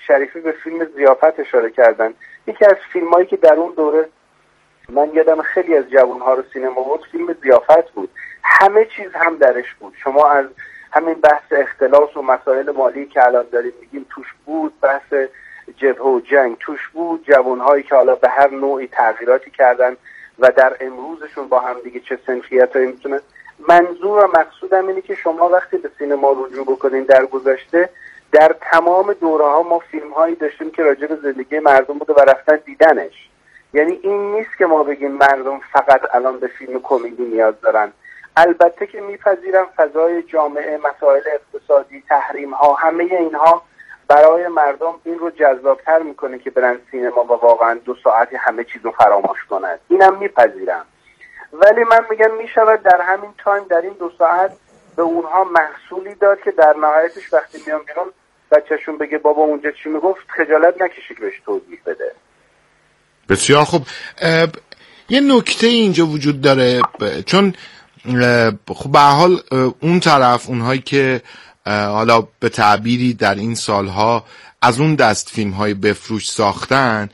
شریفی به فیلم ضیافت اشاره کردن. یکی از فیلمایی که در اون دوره من یادم خیلی از جوانها رو سینما بود فیلم ضیافت بود. همه چیز هم درش بود. شما از همین بحث اختلاس و مسائل مالی که الان داریم میگیم توش بود، بحث جبهه و جنگ توش بود، جوانهایی که حالا به هر نوعی تغییراتی کردن و در امروزشون با هم دیگه چه سنخیتایی میتونه. منظور و مقصودم اینه که شما وقتی به سینما رجوع بکنین در گذشته، در تمام دوره ها ما فیلم هایی داشتیم که راجع به زندگی مردم بوده و رفتن دیدنش. یعنی این نیست که ما بگیم مردم فقط الان به فیلم کمدی نیاز دارن. البته که میپذیرم فضای جامعه، مسائل اقتصادی، تحریم ها، همه اینها برای مردم این رو جذابتر میکنه که برن سینما و واقعا 2 ساعتی همه چیز رو فراموش کنن. اینم میپذیرم. ولی من میگم میشود در همین تایم، در این 2 ساعت به اونها محصولی داد که در نهایتش وقتی میان بیرون بچهشون بگه بابا اونجا چی میگفت، خجالت نکشه که بهش توضیح بده. بسیار خوب. یه نکته اینجا وجود داره، چون خب به هر حال اون طرف، اونهایی که حالا به تعبیری در این سالها از اون دست فیلم های بفروش ساختن،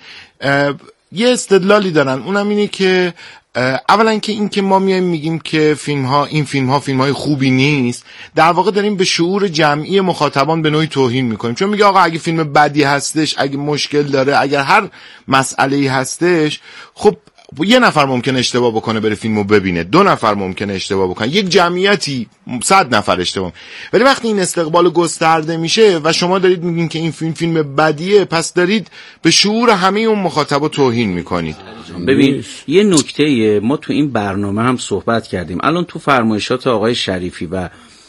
یه استدلالی دارن، اونم اینه که اولا که این که ما میایم میگیم که این فیلم های خوبی نیست، در واقع داریم به شعور جمعی مخاطبان به نوعی توهین میکنیم. چون میگه آقا اگه فیلم بدی هستش، اگه مشکل داره، اگر هر مسئله‌ای هستش، خب یه نفر ممکنه اشتباه بکنه بره فیلمو ببینه، 2 نفر ممکنه اشتباه بکنه، یک جمعیتی 100 نفر اشتباه. ولی وقتی این استقبال گسترده میشه و شما دارید میگین که این فیلم بدیه، پس دارید به شعور همه اون مخاطبا توهین میکنید. ببین یه نکته ما تو این برنامه هم صحبت کردیم، الان تو فرمایشات آقای شریفی و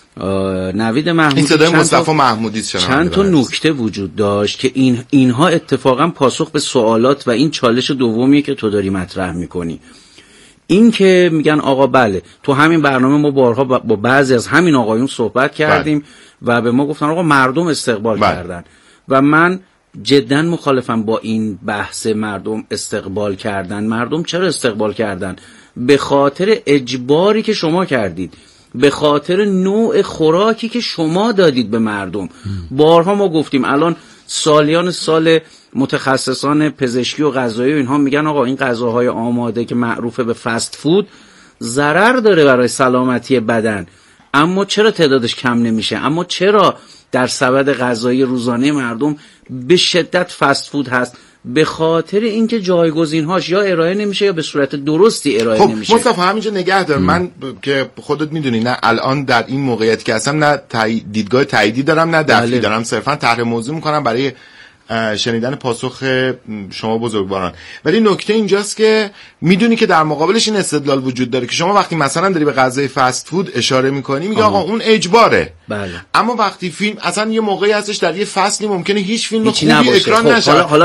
نوید محمودی، این صدای مصطفی محمودی، چند تا نکته وجود داشت که اینها اتفاقا پاسخ به سوالات و این چالش دومیه که تو داری مطرح میکنی. این که میگن آقا بله تو همین برنامه ما بارها با بعضی از همین آقایون صحبت کردیم و به ما گفتن آقا مردم استقبال کردن و من جدا مخالفم با این بحث مردم استقبال کردن. مردم چرا استقبال کردن؟ به خاطر اجباری که شما کردید، به خاطر نوع خوراکی که شما دادید به مردم. بارها ما گفتیم، الان سالیان سال متخصصان پزشکی و غذایی و اینها میگن آقا این غذاهای آماده که معروفه به فست فود ضرر داره برای سلامتی بدن، اما چرا تعدادش کم نمیشه؟ اما چرا در سبد غذایی روزانه مردم به شدت فست فود هست؟ به خاطر اینکه جایگزین‌هاش یا ارائه نمیشه یا به صورت درستی ارائه نمیشه. خب مصطفی همینجا نگه دار. من که خودت میدونی نه الان در این موقعیت که هستم نه دیدگاه تاییدی دارم نه دفعی دارم، صرفا طرح موضوع میکنم برای شنیدن پاسخ شما بزرگواران. ولی نکته اینجاست که میدونی که در مقابلش این استدلال وجود داره که شما وقتی مثلا داری به غذای فست فود اشاره میکنی میگه آقا اون اجباره. بله. اما وقتی فیلم اصلا یه موقعی هستش در یه فصلی ممکنه هیچ فیلم خوبی اکران خب نشه. حالا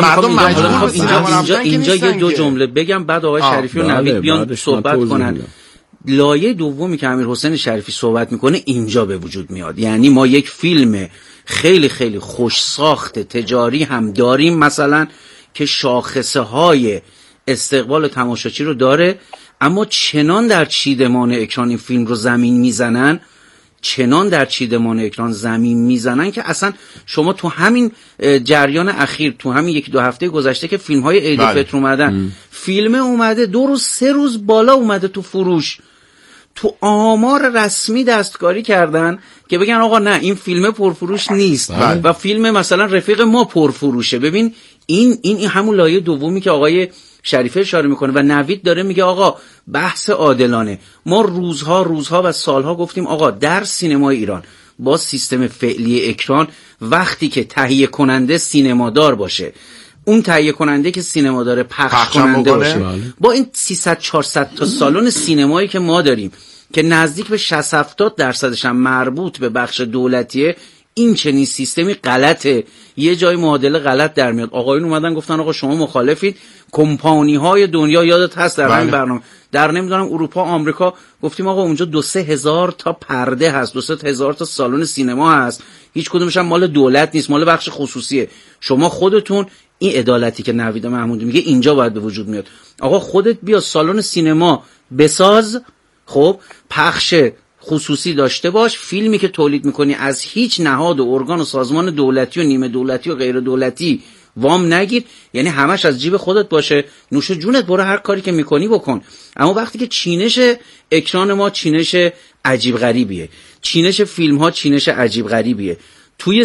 اینجا یه 2 جمله بگم بعد آقای شریفی و نوید بیان صحبت کنن. لایه دومی که امیرحسین شریفی صحبت میکنه اینجا به وجود میاد. یعنی ما یک فیلم خیلی خیلی خوش ساخت تجاری هم داریم مثلا که شاخصه های استقبال تماشاچی رو داره، اما چنان در چیدمان اکران این فیلم رو زمین میزنن که اصلا شما تو همین جریان اخیر، تو همین 1-2 هفته گذشته که فیلم های عید فطر اومدن، فیلم اومده 2 روز 3 روز بالا اومده تو فروش، تو آمار رسمی دستکاری کردن که بگن آقا نه این فیلم پرفروش نیست و فیلم مثلا رفیق ما پرفروشه. ببین این همون لایه دومی که آقای شریفی اشاره میکنه و نوید داره میگه آقا بحث عادلانه. ما روزها و سالها گفتیم آقا در سینمای ایران با سیستم فعلی اکران وقتی که تهیه کننده سینمادار باشه، اون تهیه کننده که سینما داره پخش کننده باشه، با این 300-400 تا سالن سینمایی که ما داریم که نزدیک به 60-70% هم مربوط به بخش دولتیه، این چنین سیستمی غلطه. یه جای معادله غلط در میاد. آقایون اومدن گفتن آقا شما مخالفید، کمپانی های دنیا یادت هست در این برنامه در نمیدونم اروپا آمریکا گفتیم آقا اونجا 2-3 هزار تا پرده هست، 2-3 هزار تا سالن سینما هست، هیچ کدومش هم مال دولت نیست، مال بخش خصوصیه. شما خودتون این عدالتی که نوید محمودی میگه اینجا باید به وجود میاد. آقا خودت بیا سالن سینما بساز، خب پخش خصوصی داشته باش. فیلمی که تولید میکنی از هیچ نهاد و ارگان و سازمان دولتی و نیمه دولتی و غیر دولتی وام نگیر، یعنی همش از جیب خودت باشه، نوش جونت، برو هر کاری که میکنی بکن. اما وقتی که چینش اکران ما چینش عجیب غریبیه، چینش فیلم ها چینش عجیب غریبیه، توی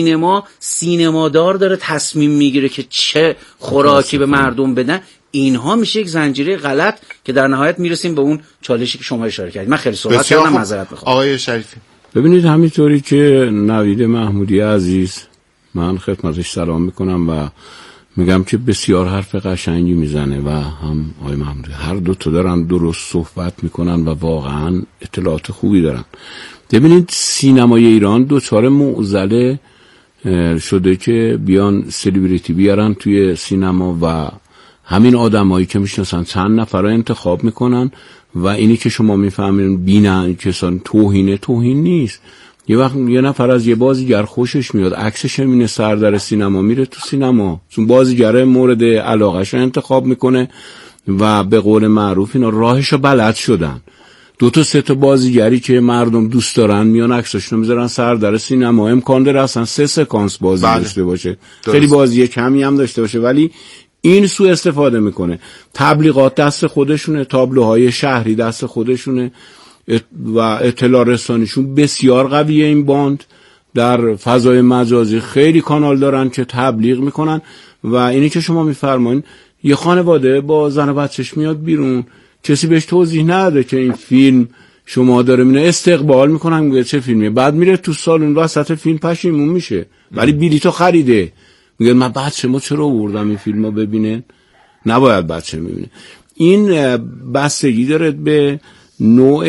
سینمادار داره تصمیم میگیره که چه خوراکی به مردم بدن، اینها میشه یک زنجیره غلط که در نهایت میرسیم به اون چالشی که شما اشاره کردید. من خیلی صحبت کردم، معذرت میخوام. آقای شریفی ببینید، همینطوری که نوید محمودی عزیز، من خدمتش سلام میکنم و میگم که بسیار حرف قشنگی میزنه و هم آقای محمودی، هر دو تا دارن درست صحبت میکنن و واقعا اطلاعات خوبی دارن. ببینید، سینمای ایران دوچار معضله شده که بیان سلیبریتی بیارن توی سینما و همین آدمایی که میشناسن چند نفر رو انتخاب میکنن و اینی که شما میفهمین بینن کسان توهین نیست. یه وقت یه نفر از یه بازیگر خوشش میاد، عکسش میبینه سر در سینما، میره تو سینما، چون بازیگر مورد علاقهش رو انتخاب میکنه و به قول معروف اینا راهشو بلد شدن. 2 تا 3 تا بازیگری که مردم دوست دارن میان عکساشونو میذارن سر در سینما. امکان داره اصلا 3 سکانس بازی داشته باشه، خیلی بازی کمی هم داشته باشه، ولی این سوء استفاده میکنه. تبلیغات دست خودشونه، تابلوهای شهری دست خودشونه و اطلاع رسانیشون بسیار قویه. این باند در فضای مجازی خیلی کانال دارن که تبلیغ میکنن و اینی که شما میفرمایین یه خانواده با زن و بچهش میاد بیرون، کسی بهش توضیح نده که این فیلم شما داره میره، استقبال میکنن میگه چه فیلمیه، بعد میره تو سالن وسط فیلم پشیمون میشه، ولی بلیطو خریده، میگه من بچه‌مو چرا آوردم این فیلمو ببینه، نباید بچه میبینه. این بستگی داره به نوع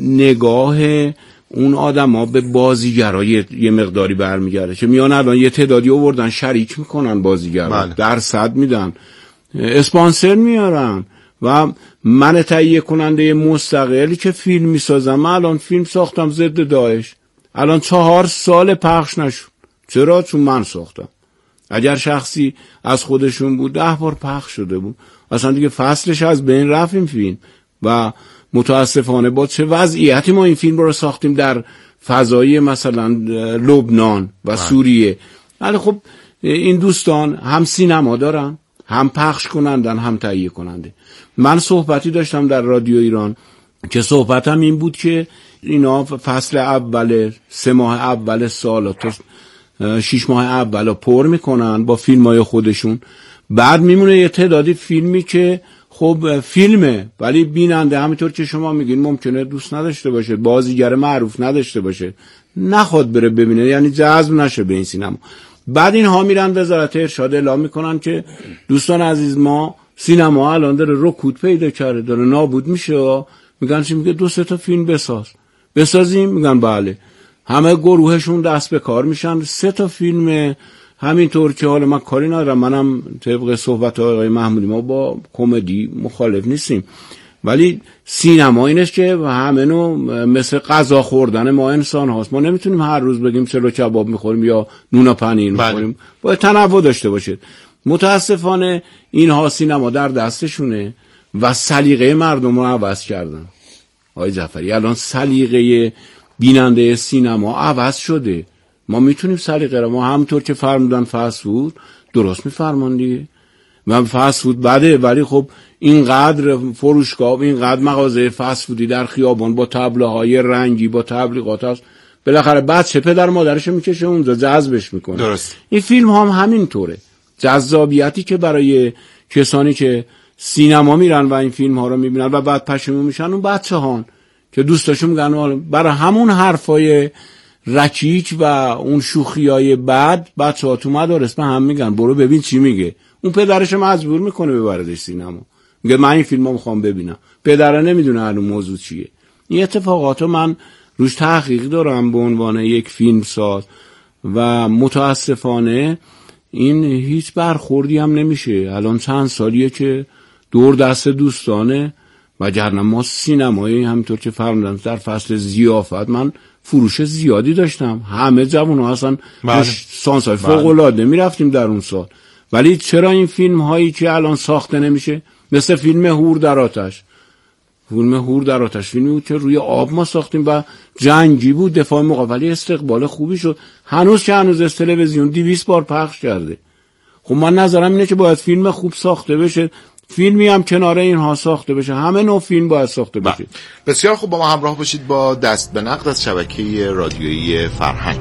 نگاه اون آدما به بازیگرای یه مقداری برمیگرده که میان الان یه تعدادی آوردن شریک میکنن بازیگرا، درصد میدن، اسپانسر میارن و من تهیه کننده مستقلی که فیلم میسازم. من الان فیلم ساختم ضد داعش، الان 4 سال پخش نشد. چرا؟ چون من ساختم. اگر شخصی از خودشون بود 10 بار پخش شده بود، اصلا دیگه فصلش از بین رفت این فیلم. و متاسفانه با چه وضعیتی ما این فیلم رو ساختیم در فضای مثلا لبنان و سوریه. ولی خب این دوستان هم سینما دارن، هم پخش کنندن، هم تهیه کننده. من صحبتی داشتم در رادیو ایران که صحبتم این بود که اینا فصل اول 3 ماه اول سال تا 6 ماه اول پر میکنن با فیلمای خودشون، بعد میمونه یه تعدادی فیلمی که خب فیلمه ولی بیننده همینطور که شما میگین ممکنه دوست نداشته باشه، بازیگر معروف نداشته باشه، نخواد بره ببینه، یعنی جذب نشه به این سینما. بعد اینها میرن وزارت ارشاد اعلام میکنن که دوستان عزیز ما سینما الان داره رکود پیدا کرده، داره نابود میشه. میگن چی؟ میگه 2-3 تا فیلم بسازیم. میگن بله. همه گروهشون دست به کار میشن، 3 تا فیلم همینطور که حالا من کاری ندارم، منم طبق صحبت آقای محمودی ما با کمدی مخالف نیستیم، ولی سینما اینش که همه نوع مثل غذا خوردن ما انسان هاست، ما نمیتونیم هر روز بگیم چلو کباب میخوریم یا نون و پنیر میخوریم، باید تنوع داشته باشه. متاسفانه اینها سینما در دستشونه و سلیقه مردم رو عوض کردن. آقای جعفری الان سلیقه بیننده سینما عوض شده. ما میتونیم سلیقه رو، ما همونطور که فرمودن فست فود درست میفرمان دیگه، من فست فود بده، ولی خب اینقدر فروشگاه و اینقدر مغازه فست فودی در خیابان با تابلوهای رنگی با تبلیغات هست، بالاخره بچه پدر مادرش میکشه اونجا جذبش میکنه. درست. این فیلم هم همینطوره. جذابیتی که برای کسانی که سینما میرن و این فیلم ها رو میبینن و بعد پشیمون میشن، اون بچه هان که دوستاشون میگن برای همون حرفای رکیک و اون شوخیای بد بچه ها تو مدارس به هم میگن برو ببین چی میگه، اون پدرش مجبور میکنه ببردش سینما، میگه من این فیلمو میخوام ببینم، پدره نمیدونه الان موضوع چیه. این اتفاقاتو من روش تحقیق دارم به عنوان یک فیلمساز و متاسفانه این هیچ برخوردی هم نمیشه. الان چند سالیه که دور دست دوستانه، وگرنه ما سینمایی همینطور که فرمودم در فصل ضیافت من فروش زیادی داشتم، همه جوونا اصلا سانسای فوق العاده میرفتیم در اون سال. ولی چرا این فیلم هایی که الان ساخته نمیشه، مثل فیلم هور در آتش، فیلم هور در آتش فیلمی بود که روی آب ما ساختیم و جنگی بود، دفاع مقابلی، استقبال خوبی شد. هنوز از تلویزیون 200 بار پخش کرده. خب من نظرم اینه که باید فیلم خوب ساخته بشه، فیلمی هم کنار اینها ساخته بشه، همه نوع فیلم باید ساخته بشه. بسیار خوب، با ما همراه باشید با دست به نقد از شبکه رادیویی فرهنگ.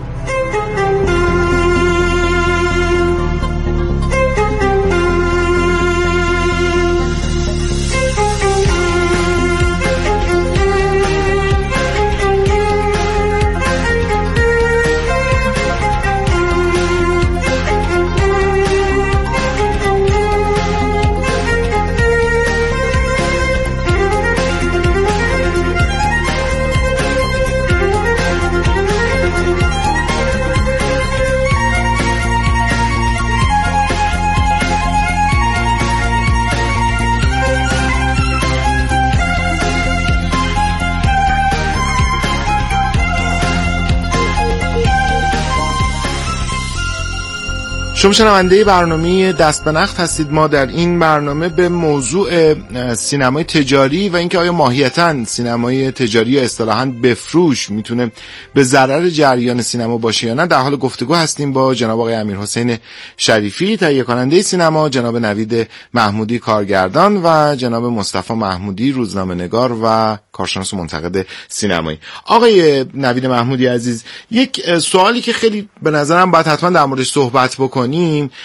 شما شنونده برنامه دست به نقد هستید. ما در این برنامه به موضوع سینمای تجاری و اینکه آیا ماهیتاً سینمای تجاری یا اصطلاحاً بفروش میتونه به ضرر جریان سینما باشه یا نه در حال گفتگو هستیم با جناب آقای امیرحسین شریفی، تهیه کننده سینما، جناب نوید محمودی کارگردان و جناب مصطفی محمودی روزنامه‌نگار و کارشناس و منتقد سینمایی. آقای نوید محمودی عزیز، یک سوالی که خیلی به نظرم باید حتما در موردش صحبت بکنیم،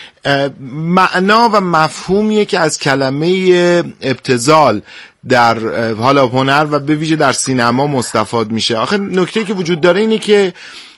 معنا و مفهومیه که از کلمه ابتذال در حالا هنر و به ویژه در سینما مستفاد میشه. آخه نکته‌ای که وجود داره اینه که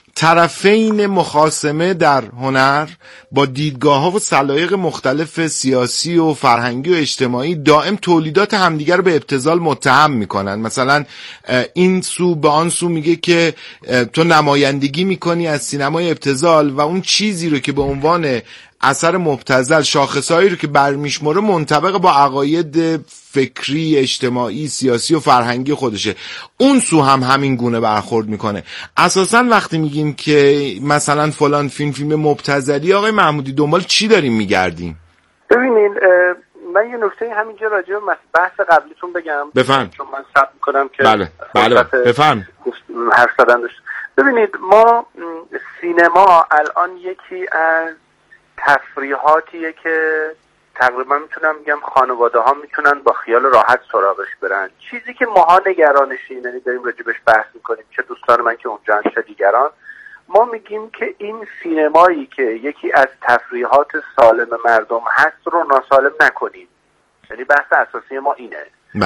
طرفین مخاصمه در هنر با دیدگاه‌ها و سلایق مختلف سیاسی و فرهنگی و اجتماعی دائم تولیدات همدیگر رو به ابتذال متهم میکنن. مثلا این سو به آن سو میگه که تو نمایندگی میکنی از سینمای ابتذال و اون چیزی رو که به عنوان اثر مبتذل شاخصهایی رو که برمیشمره منطبق با عقاید فکری، اجتماعی، سیاسی و فرهنگی خودشه. اون سو هم همین گونه برخورد میکنه. اساساً وقتی میگیم که مثلا فلان فیلم مبتذلی، آقای محمودی دنبال چی داریم میگردیم؟ ببینید من یه نکته همینجا راجع به بحث قبلیتون بگم. بفهم. چون من ثبت میکنم که بله بفهم. حرف زدن داشت. ببینید ما سینما الان یکی از تفریحاتیه که تقریبا میتونم بگم خانواده ها میتونن با خیال راحت سراغش برن. چیزی که ماها نگرانشیم، یعنی داریم راجبش بحث میکنیم، چه دوستان من که اونجا چه دیگران، ما میگیم که این سینمایی که یکی از تفریحات سالم مردم هست رو ناسالم نکنیم. یعنی بحث اساسی ما اینه.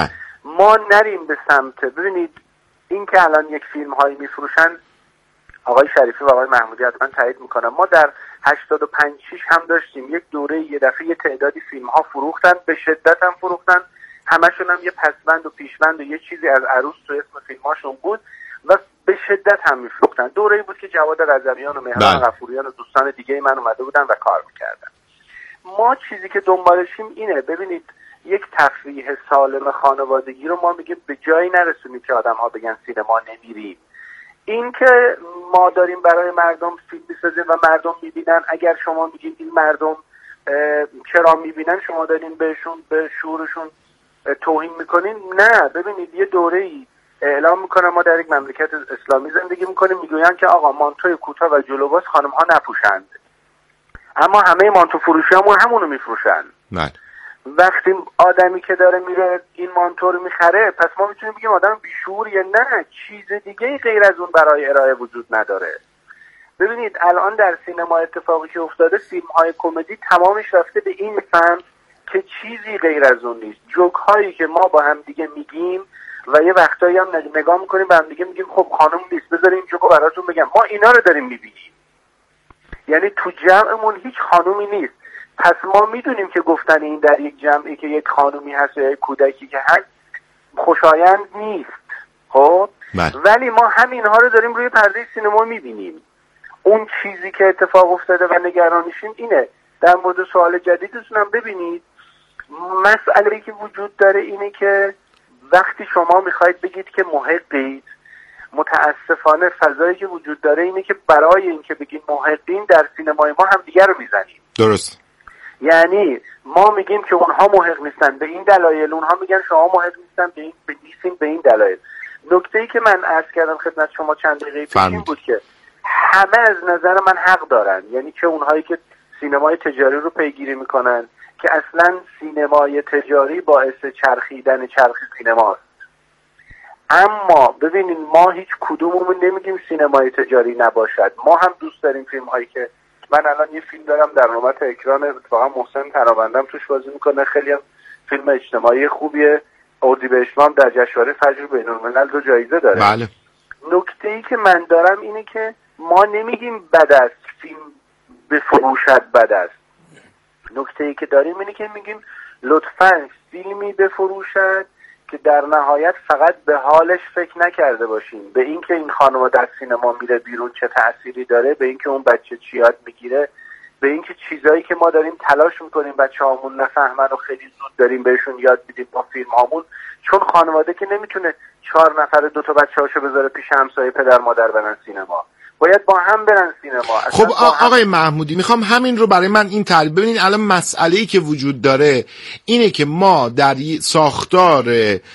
ما نریم به سمت، ببینید این که الان یک فیلم هایی میفروشن، آقای شریفی و آقای محمودی حتما تایید میکنن، ما در 85-6 هم داشتیم یک دوره یه دفعه یه تعدادی فیلم ها فروختن، به شدت هم فروختن، همشون هم یه پسوند و پیشوند و یه چیزی از عروس تو اسم فیلم هاشون بود و به شدت هم میفروختن. دوره‌ای بود که جواد رضویان و مهران غفوریان و دوستان دیگه من اومده بودن و کار میکردن. ما چیزی که دنبالشیم اینه، ببینید یک تفریح سالم خانوادگی رو ما میگیم به جایی نرسونیم که آدم ها بگن سینما نمیریم. این که ما داریم برای مردم فیلم می‌سازیم و مردم میبینن، اگر شما میگید این مردم چرا میبینن، شما دارین بهشون به شعورشون توهین میکنین. نه، ببینید یه دوره‌ای اعلام میکنن ما در یک مملکت اسلامی زندگی میکنیم، میگوین که آقا مانتوی کوتاه و جلوباز خانم‌ها نپوشند، اما همه مانتو فروشیامون همونو میفروشن. نه، وقتی آدمی که داره میره این مانتو رو میخره، پس ما میتونیم بگیم آدم بیشعور یا نه، چیز دیگه غیر از اون برای ارائه وجود نداره. ببینید الان در سینما اتفاقی که افتاده، فیلم های کمدی تمامش رفته به این سمت که چیزی غیر از اون نیست. جوک هایی که ما با هم دیگه میگیم و یه وقتایی هم نگاه میکنیم به هم دیگه میگیم خب خانم نیست، بذارین جوکو براتون بگم، ما اینا رو داریم میبینیم. یعنی تو جمعمون هیچ خانومی نیست. پس ما میدونیم که گفتن این در یک جمعی که یک خانومی هست یا یک کودکی که هست خوشایند نیست. خب ولی ما همینها رو داریم روی پرده سینما میبینیم. اون چیزی که اتفاق افتاده و نگرانشیم اینه. در مورد سوال جدیدتون هم ببینید، مسئله‌ای که وجود داره اینه که وقتی شما میخواید بگید که محقید، متاسفانه فضایی که وجود داره اینه که برای اینکه بگید محقین در سینمای ما هم دیگر رو میزنیم. درست. یعنی ما میگیم که اونها محق نیستن به این دلایل، اونها میگن شما محق نیستن به این دلایل. نکته‌ای که من عرض کردم خدمت شما چند دقیقه پیش این بود که همه از نظر من حق دارن، یعنی چه اونهایی که سینمای تجاری رو پیگیری میکنن که اصلا سینمای تجاری باعث چرخیدن چرخ سینماست. اما ببینید ما هیچ کدوممون نمیگیم سینمای تجاری نباشد. ما هم دوست داریم فیلم هایی که من الان یه فیلم دارم در نوبت اکران، اتفاقا محسن ترابندم توش بازی میکنه، خیلی هم فیلم اجتماعی خوبیه، اردیبهشت‌ماه در جشنواره فجر بین‌الملل 2 جایزه داره. بله. نکته‌ای که من دارم اینه که ما نمیگیم بد است فیلم بفروشد بد است. نکته‌ای که داریم اینه که میگیم لطفاً فیلمی بفروشد که در نهایت فقط به حالش فکر نکرده باشیم، به اینکه این خانم در سینما میره بیرون چه تأثیری داره، به اینکه اون بچه چی یاد میگیره، به اینکه چیزایی که ما داریم تلاش میکنیم بچه‌هامون نفهمن و خیلی زود داریم بهشون یاد میدیم با فیلم‌هامون، چون خانواده که نمیتونه 4 نفر 2 تا بچه‌هاشو بذاره پیش همسایه پدر مادر برن سینما، باید با هم برن سینما. خب آقای محمودی میخوام همین رو برای من این تعریف ببینید. الان مسئله‌ای که وجود داره اینه که ما در ساختار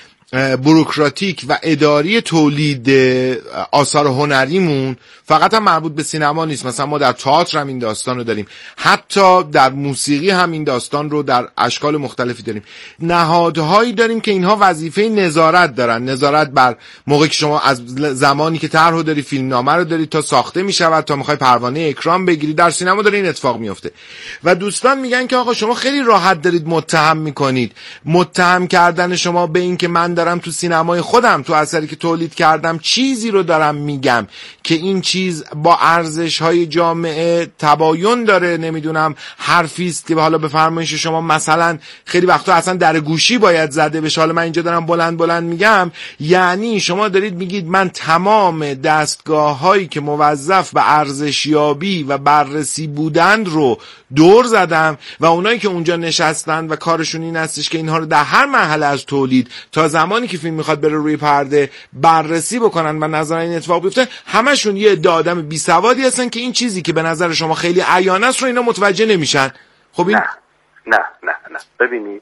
بوروکراتیک و اداری تولید آثار هنریمون فقط هم مربوط به سینما نیست، مثلا ما در تئاتر هم این داستان رو داریم، حتی در موسیقی هم این داستان رو در اشکال مختلفی داریم. نهادهایی داریم که اینها وظیفه نظارت دارن، نظارت بر موقعی که شما از زمانی که طرحو داری، فیلمنامه رو داری تا ساخته میشود تا میخوای پروانه اکران بگیری، در سینما داره این اتفاق میفته. و دوستان میگن که آقا شما خیلی راحت دارید متهم میکنید، متهم کردن شما به این که من دارم تو سینمای خودم تو اثری که تولید کردم چیزی رو دارم میگم که این چیز با ارزش‌های جامعه تباین داره، نمیدونم حرفی است که حالا به فرمایش شما مثلا خیلی وقتا اصلا در گوشی باید زده بشه، حالا من اینجا دارم بلند بلند میگم. یعنی شما دارید میگید من تمام دستگاه‌هایی که موظف به ارزشیابی و بررسی بودند رو دور زدم و اونایی که اونجا نشستند و کارشون این هستش که اینها رو در هر مرحله از تولید تا زمانی که فیلم میخواد بره روی پرده بررسی بکنن و نظر این اتفاق بیفته، همشون یه عده آدم بی سوادی هستن که این چیزی که به نظر شما خیلی عیان است رو اینا متوجه نمیشن. خب این نه ببینید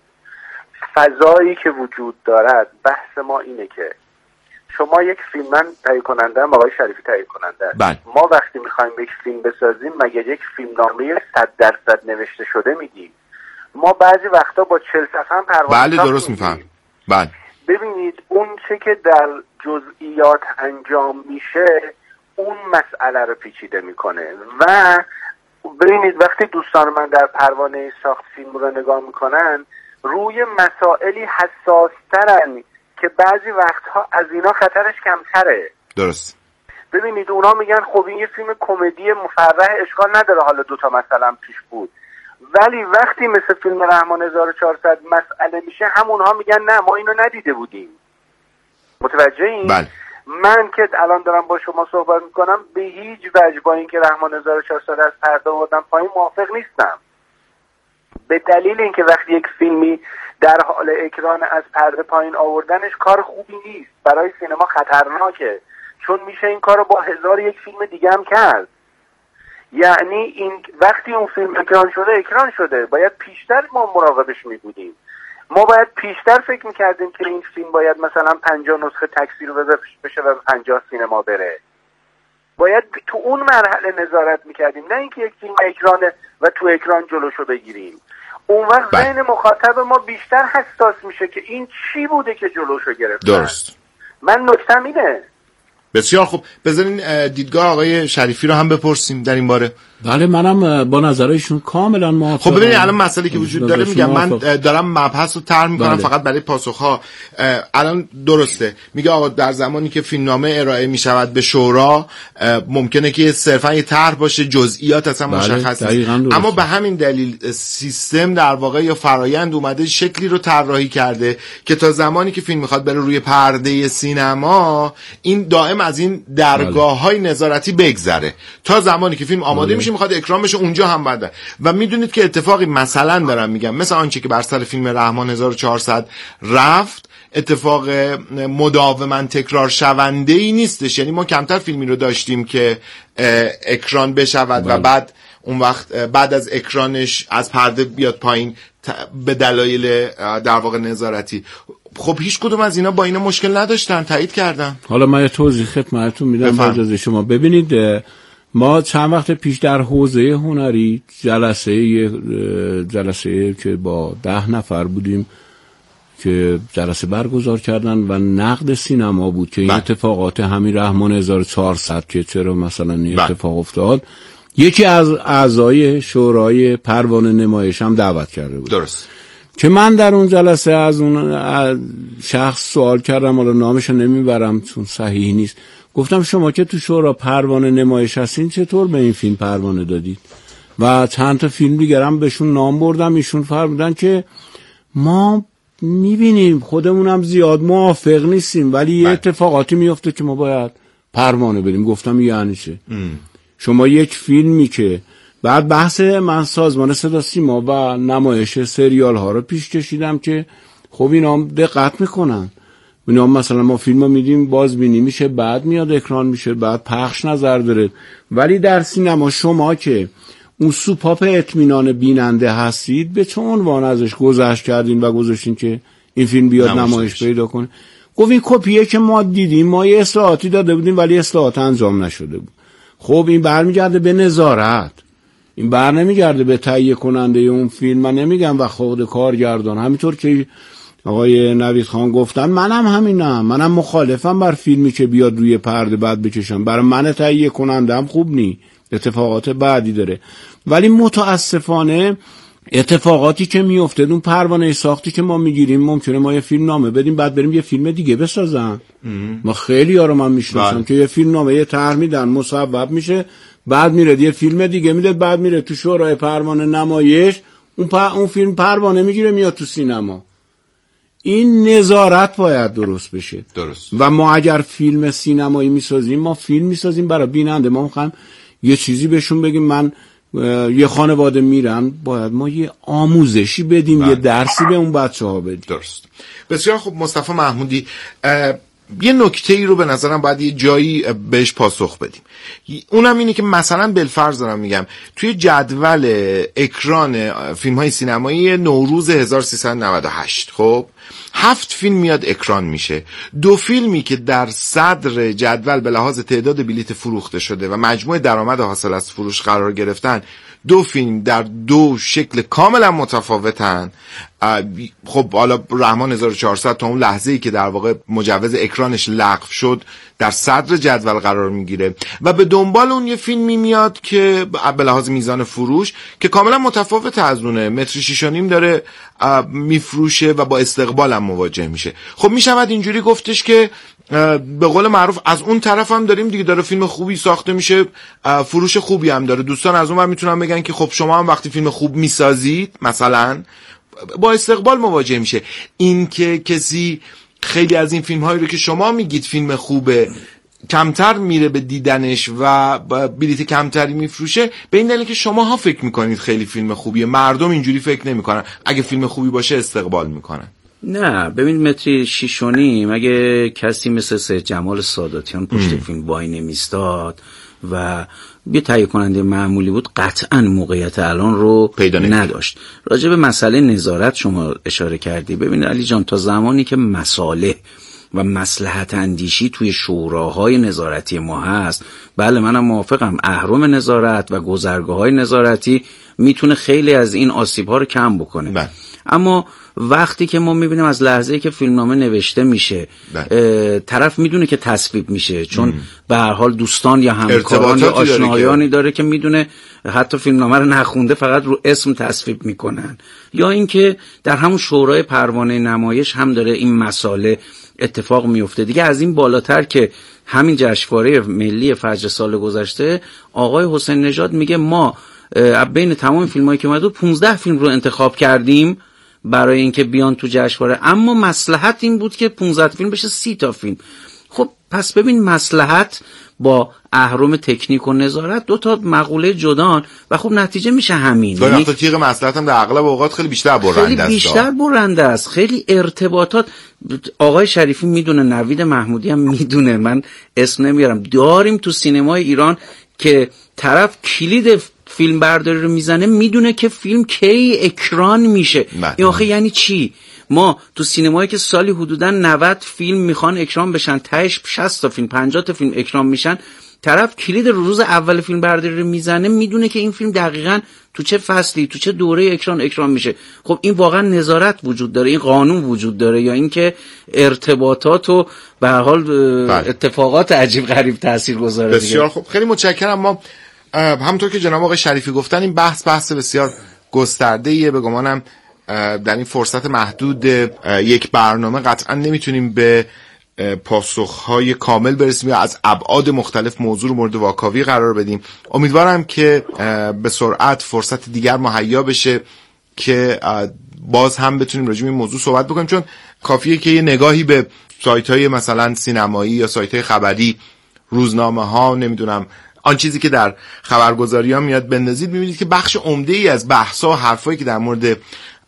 فضایی که وجود دارد، بحث ما اینه که شما یک فیلم، من تهیه کننده ام، آقای شریفی تهیه کننده است، ما وقتی میخوایم یک فیلم بسازیم مگه یک فیلمنامه 100% نوشته شده میدیم؟ ما بعضی وقتا با 40 صفحه هم پروانه. بله درست میفهم. بله ببینید اون چه که در جزئیات انجام میشه اون مسئله رو پیچیده میکنه. و ببینید وقتی دوستان من در پروانه ساخت فیلم رو نگاه میکنن روی مسائلی حساسترن که بعضی وقتها از اینا خطرش کمتره. درست. ببینید اونا میگن خب این یه فیلم کمدی مفرح، اشکال نداره حالا 2 تا مثلا پیش بود، ولی وقتی مثل فیلم رحمان 1400 مسئله میشه همونها میگن نه ما اینو ندیده بودیم. متوجه این؟ بله. من که الان دارم با شما صحبت میکنم به هیچ وجه با اینکه رحمان 1400 از پرده آوردن پایین موافق نیستم، به دلیل اینکه وقتی یک فیلمی در حال اکران از پرده پایین آوردنش کار خوبی نیست، برای سینما خطرناکه، چون میشه این کارو با 1001 فیلم دیگه هم کرد. یعنی این وقتی اون فیلم اکران شده باید پیشتر ما مراقبش میبودیم، ما باید پیشتر فکر میکردیم که این فیلم باید مثلا 50 نسخه تکثیر بشه و 50 سینما بره، باید تو اون مرحله نظارت میکردیم، نه اینکه یک فیلم اکرانه و تو اکران جلوشو بگیریم. اون وقت ذهن مخاطب ما بیشتر حساس میشه که این چی بوده که جلوشو گرفت. درست. من نکتم اینه. بسیار خوب، بذارین دیدگاه آقای شریفی رو هم بپرسیم در این باره. بله منم با نظرشون کاملا موافقم. خب ببینید الان مسئله که وجود داره، میگم من دارم مبحث رو طرح میکنم فقط برای پاسخها. الان درسته میگه آقا در زمانی که فیلمنامه ارائه میشود به شورا ممکنه که صرفا یه طرح باشه، جزئیات اصلا مشخص نیست، اما به همین دلیل سیستم در واقع یا فرایند اومده شکلی رو طراحی کرده که تا زمانی که فیلم میخواد بره روی پرده سینما این دائم از این درگاه‌های نظارتی بگذره تا زمانی که فیلم آماده میشه میخواد اکران بشه اونجا هم بعد. و میدونید که اتفاقی مثلا دارم میگم مثل آنچه که بر سر فیلم رحمان 1400 رفت اتفاق مداوما تکرار شونده ای نیستش، یعنی ما کمتر فیلمی رو داشتیم که اکران بشود و بعد اون وقت بعد از اکرانش از پرده بیاد پایین به دلایل در واقع نظارتی. خب هیچ کدوم از اینا با اینا مشکل نداشتن، تایید کردن. حالا من یه توضیح خدمتتون میدم با اجازه شما. ببینید ما چند وقت پیش در حوزه هنری جلسه که با 10 نفر بودیم که جلسه برگزار کردن و نقد سینما بود که این اتفاقات همین رحمان 1400 که چرا مثلا این اتفاق افتاد، یکی از اعضای شورای پروانه نمایش هم دعوت کرده بود. درست. که من در اون جلسه از اون شخص سوال کردم، حالا نامش نمیبرم چون صحیح نیست، گفتم شما که تو شورا پروانه نمایش هستین چطور به این فیلم پروانه دادید؟ و چند تا فیلم دیگر هم بهشون نام بردم، ایشون فرمودن که ما میبینیم خودمونم زیاد موافق نیستیم ولی یه اتفاقاتی میفته که ما باید پروانه بدیم. گفتم یعنی چه؟ شما یک فیلمی که بعد بحث من سازمان صدا سیما و نمایش سریال ها رو پیش کشیدم که خب اینا هم دقت میکنن، اینا هم مثلا ما فیلم رو میدیم بازبینی میشه، بعد میاد اکران میشه، بعد پخش نظر داره، ولی در سینما شما که اون سوپاپ اطمینان بیننده هستید به چه عنوان ازش گذشت کردین و گذاشتین که این فیلم بیاد نمایش پیدا کنه؟ گفت این کپیه که ما دیدیم، ما یه اصلاحاتی داده بودیم ولی اصلاحات انجام نشده بود. خب این برمیگرده به نظارت، این بر نمیگرده به تهیه کننده اون فیلم. من نمیگم و خود کارگردان، همینطور که آقای نوید خان گفتن منم همینم، منم مخالفم بر فیلمی که بیاد روی پرده بعد بکشم، برای من تهیه کنندم خوب نی، اتفاقات بعدی داره. ولی متاسفانه اتفاقاتی که میفته اون پروانه ساختی که ما میگیریم، ممکنه ما یه فیلم نامه بدیم بعد بریم یه فیلم دیگه بسازن. ما خیلی ها رو من میشناسم که یه فیلم نامه یه طرح میدن مصوب میشه، بعد میره یه فیلم دیگه میده، بعد میره تو شورای پروانه نمایش، اون فیلم پروانه میگیره میاد تو سینما. این نظارت باید درست بشه. درست. و ما اگر فیلم سینمایی میسازیم، ما فیلم میسازیم برای بیننده، ما میخوایم یه چیزی بهشون بگیم. من یه خانواده میرن، باید ما یه آموزشی بدیم، یه درسی به اون بچه‌ها بدیم. درست. بسیار خوب. مصطفی محمودی، یه نکته ای رو به نظرم باید یه جایی بهش پاسخ بدیم. اونم اینه که مثلا بالفرض دارم میگم توی جدول اکران فیلم های سینمایی نوروز 1398 خب 7 فیلم میاد اکران میشه. 2 فیلمی که در صدر جدول به لحاظ تعداد بلیت فروخته شده و مجموع درآمد حاصل از فروش قرار گرفتن، 2 فیلم در 2 شکل کاملا متفاوتن. خب حالا رحمان 1400 تا اون لحظه‌ای که در واقع مجوز اکرانش لغو شد در صدر جدول قرار میگیره و به دنبال اون یه فیلمی میاد که به لحاظ میزان فروش که کاملا متفاوت از اونه، متر 6.5 داره میفروشه و با استقبال هم مواجه میشه. خب میشود اینجوری گفتش که به قول معروف از اون طرف هم داریم دیگه، داره فیلم خوبی ساخته میشه، فروش خوبی هم داره. دوستان از اون ور میتونن بگن که خب شما هم وقتی فیلم خوب میسازید مثلا با استقبال مواجه میشه. این که کسی خیلی از این فیلم هایی رو که شما میگید فیلم خوبه کمتر میره به دیدنش و بلیت کمتری میفروشه، به این دلیل که شماها فکر میکنید خیلی فیلم خوبیه، مردم اینجوری فکر نمیکنن. اگه فیلم خوبی باشه استقبال میکنن. نه ببین، متری 6.5 اگه کسی مثل سید جمال ساداتیان پشت فیلم وای نمیستاد و یه تهیه کننده معمولی بود، قطعا موقعیت الان رو پیدا نداشت. راجع به مسئله نظارت شما اشاره کردی. ببین علی جان، تا زمانی که مصالح و مصلحت اندیشی توی شوراهای نظارتی ما هست، بله منم موافقم، اهرم نظارت و گذرگاه‌های نظارتی میتونه خیلی از این آسیب‌ها رو کم بکنه. بله. اما وقتی که ما میبینیم از لحظه‌ای که فیلمنامه نوشته میشه طرف میدونه که تصویب میشه، چون به هر حال دوستان یا همکاران یا آشنایانی داره که میدونه حتی فیلمنامه رو نخونده فقط رو اسم تصویب میکنن، یا اینکه در همون شورای پروانه نمایش هم داره این مسئله اتفاق میفته. دیگه از این بالاتر که همین جشنواره ملی فجر سال گذشته آقای حسین نژاد میگه ما بین تمام فیلمایی که اومد 15 فیلم رو انتخاب کردیم برای اینکه بیان تو جشنواره، اما مصلحت این بود که 15 فیلم بشه 30 تا فیلم. خب پس ببین، مصلحت با اهرم تکنیک و نظارت 2 تا مقوله جدان و خب نتیجه میشه همین. یعنی تیغ مصلحت هم در اغلب اوقات خیلی بیشتر برنده است. خیلی بیشتر برنده است. خیلی ارتباطات. آقای شریفی میدونه، نوید محمودی هم میدونه، من اسم نمیارم، داریم تو سینمای ایران که طرف کلید فیلم برداری رو میزنه میدونه که فیلم کی اکران میشه. این آخه یعنی چی؟ ما تو سینمایی که سالی حدوداً 90 فیلم میخوان اکران بشن، تهش 60 تا فیلم 50 تا فیلم اکران میشن، طرف کلید روز اول فیلم برداری رو میزنه میدونه که این فیلم دقیقاً تو چه فصلی تو چه دوره اکران میشه. خب این واقعا نظارت وجود داره، این قانون وجود داره، یا اینکه ارتباطات و به هر حال اتفاقات عجیب غریب تاثیرگذاره. بسیار خوب، خیلی متشکرم. ما همونطور که جناب آقای شریفی گفتن این بحث بسیار گسترده‌ایه. به گمانم در این فرصت محدود یک برنامه قطعا نمیتونیم به پاسخهای کامل برسیم یا از ابعاد مختلف موضوع رو مورد واکاوی قرار بدیم. امیدوارم که به سرعت فرصت دیگر مهیا بشه که باز هم بتونیم راجع به این موضوع صحبت بکنیم، چون کافیه که یه نگاهی به سایت‌های مثلا سینمایی یا سایت‌های خبری، روزنامه‌ها، نمیدونم آن چیزی که در خبرگزاری‌ها میاد بندازید، می‌بینید که بخش عمده‌ای از بحث‌ها و حرفایی که در مورد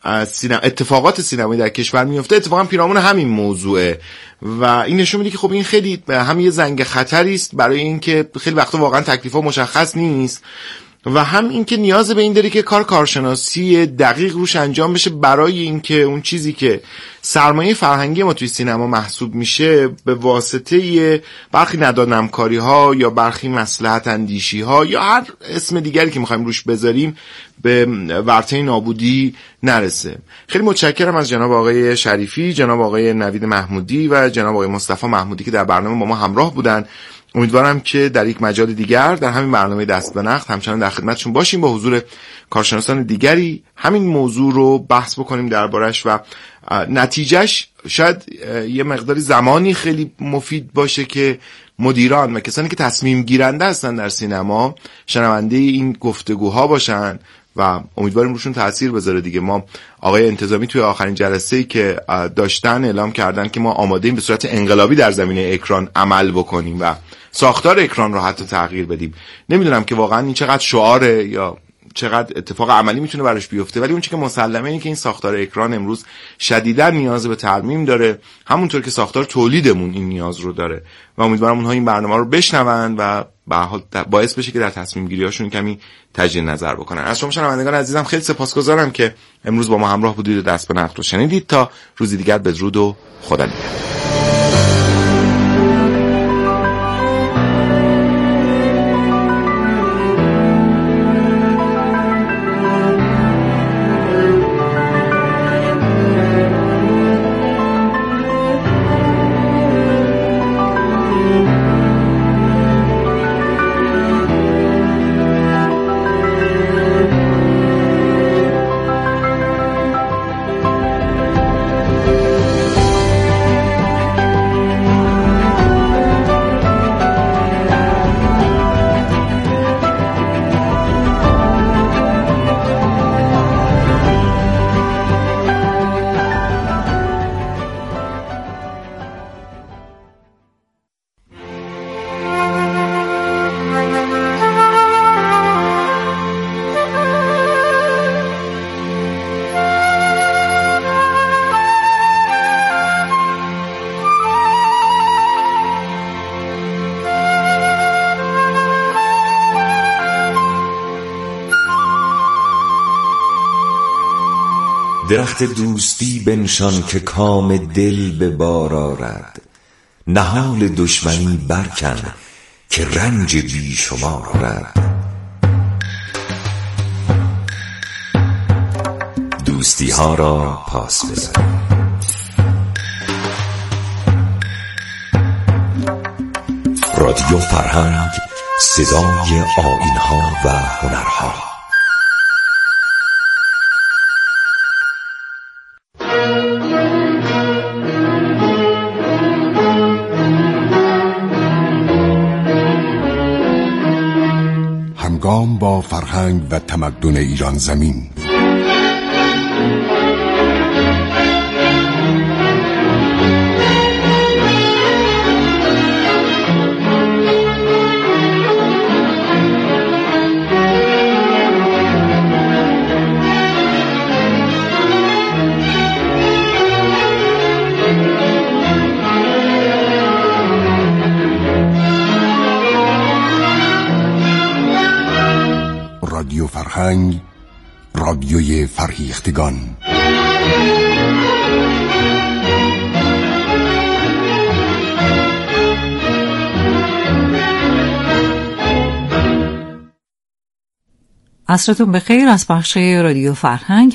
اتفاقات سینمایی در کشور میفته اتفاقا پیرامون همین موضوعه و این نشون میده که خب این خیلی هم یه زنگ خطری است برای اینکه خیلی وقتا واقعا تکلیفا مشخص نیست و هم اینکه نیاز به این داره که کارشناسی دقیق روش انجام بشه برای اینکه اون چیزی که سرمایه فرهنگی ما توی سینما محسوب میشه به واسطه برخی ندانمکاری ها یا برخی مصلحت اندیشی ها یا هر اسم دیگری که میخوایم روش بذاریم به ورطه نابودی نرسه. خیلی متشکرم از جناب آقای شریفی، جناب آقای نوید محمودی و جناب آقای مصطفی محمودی که در برنامه با ما همراه بودن. امیدوارم که در یک مجال دیگر در همین برنامه دست به نقد همچنان در خدمتشون باشیم، با حضور کارشناسان دیگری همین موضوع رو بحث بکنیم دربارش و نتیجهش شاید یه مقداری زمانی خیلی مفید باشه که مدیران و کسانی که تصمیم گیرنده هستن در سینما شنونده این گفتگوها باشن و امیدواریم روشون تأثیر بذاره دیگه. ما آقای انتظامی توی آخرین جلسه‌ای که داشتن اعلام کردن که ما آماده ایم به صورت انقلابی در زمینه اکران عمل بکنیم و ساختار اکران رو حتی تغییر بدیم. نمیدونم که واقعا این چقدر شعاره یا چقدر اتفاق عملی میتونه براش بیفته، ولی اون چیزی که مسلمه اینه که این ساختار اکران امروز شدیداً نیاز به ترمیم داره، همونطور که ساختار تولیدمون این نیاز رو داره و امیدوارم اونها این برنامه رو بشنون و به هر حال باعث بشه که در تصمیم گیری‌هاشون کمی تجدید نظر بکنن. از شما شنوندگان عزیزم خیلی سپاسگزارم که امروز با ما همراه بودید و دست به نقد رو شنیدید. تا روزی دیگر بدرود و خدا نگهدار. درخت دوستی بنشان که کام دل به بار آرد، نهال دشمنی برکن که رنج بی شمار آرد. دوستی ها را پاس بزن. رادیو فرهنگ، صدای آیین ها و هنرها. همگام با فرهنگ و تمدن ایران زمین. فرهنگ، رادیوی فرهیختگان. عصرتون بخیر از بخش رادیو فرهنگ.